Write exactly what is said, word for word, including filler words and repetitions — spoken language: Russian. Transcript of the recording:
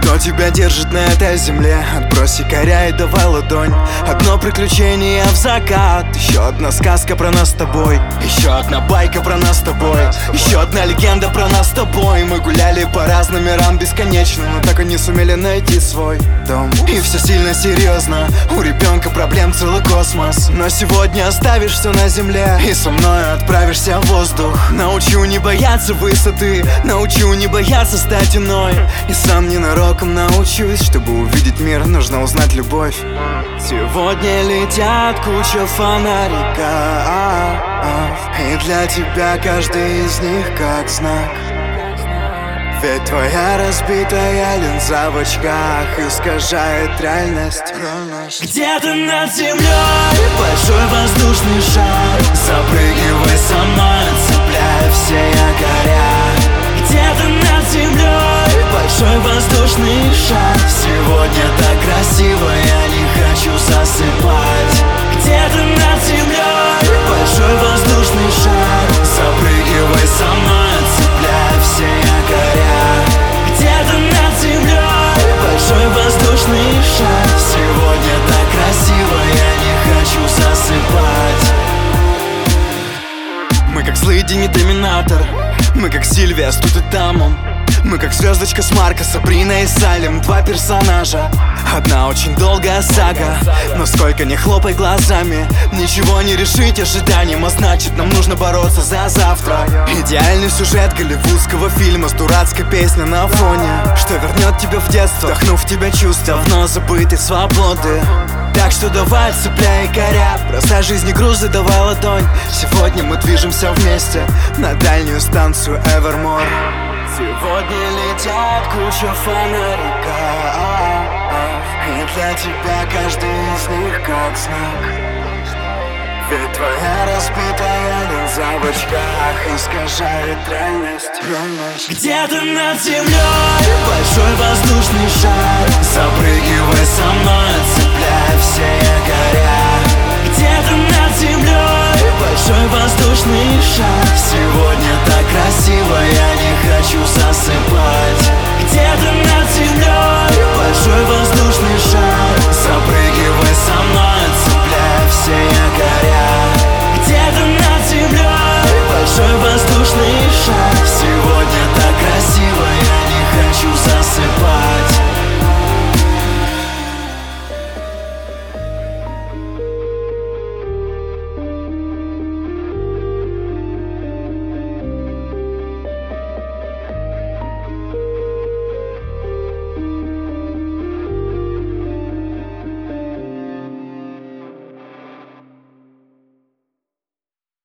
Кто тебя держит на этой земле? Отбрось якоря и давай ладонь. Одно приключение в закат, еще одна сказка про нас с тобой, еще одна байка про нас с тобой, еще одна легенда про нас с тобой. Мы гуляли по разным мирам бесконечно, но так и не сумели найти свой дом. И все сильно серьезно, у ребенка проблем целый космос. Но сегодня оставишь все на земле и со мной отправишься в воздух. Научу не бояться высоты, научу не бояться стать иной. И сам ненароком научусь, чтобы увидеть мир, нужно узнать любовь. Сегодня летят куча фонариков, и для тебя каждый из них как знак. Ведь твоя разбитая линза в очках искажает реальность. Где-то над землей большой воздушный шар, запрыгивай со мной, цепляй все якоря. Где-то над землей большой воздушный шар, сегодня так красиво, я не хочу засыпать. Где-то над землей большой воздушный шар, запрыгивай со мной, цепляй все якоря. Где-то над землей большой воздушный шар, сегодня так красиво, я не хочу засыпать. Мы как злый Терминатор, мы как Сильвия с Тутетамом, мы как звездочка с Марка, Сабрина и Салем. Два персонажа, одна очень долгая сага. Но сколько не хлопай глазами, ничего не решить ожиданием, а значит нам нужно бороться за завтра. Идеальный сюжет голливудского фильма с дурацкой песней на фоне, что вернет тебя в детство, вдохнув в тебя чувства давно забытой свободы. Так что давай, цепляй якоря, бросай жизни грузы, давай ладонь. Сегодня мы движемся вместе на дальнюю станцию Эвермор. Сегодня летят куча фонариков, и для тебя каждый из них как знак. Ведь твоя разбитая линза в очках искажает реальность. Где-то над землей большой воздушный шар, запрыгивай со мной, цепляй все якоря. Где-то над землей большой воздушный шар, сегодня так красиво, я не хочу засыпать.